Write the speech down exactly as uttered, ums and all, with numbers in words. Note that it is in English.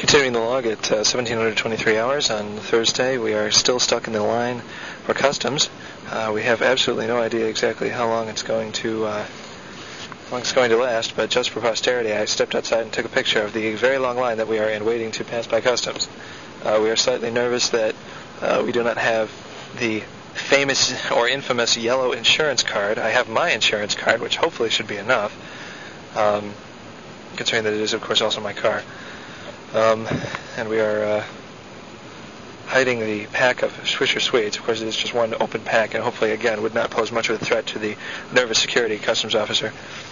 Continuing the log at uh, seventeen twenty-three hours on Thursday, we are still stuck in the line for customs. Uh, we have absolutely no idea exactly how long it's going to uh, how long it's going to last, but just for posterity, I stepped outside and took a picture of the very long line that we are in waiting to pass by customs. Uh, we are slightly nervous that uh, we do not have the famous or infamous yellow insurance card. I have my insurance card, which hopefully should be enough, um, considering that it is, of course, also my car. Um, and we are uh, hiding the pack of Swisher Swedes. Of course, it is just one open pack, and hopefully, again, would not pose much of a threat to the nervous security customs officer.